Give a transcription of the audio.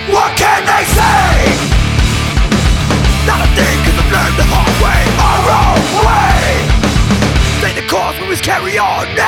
What can they say? Not a thing, cause I've learned the hard way, our own way. Stay the cause, we must carry on.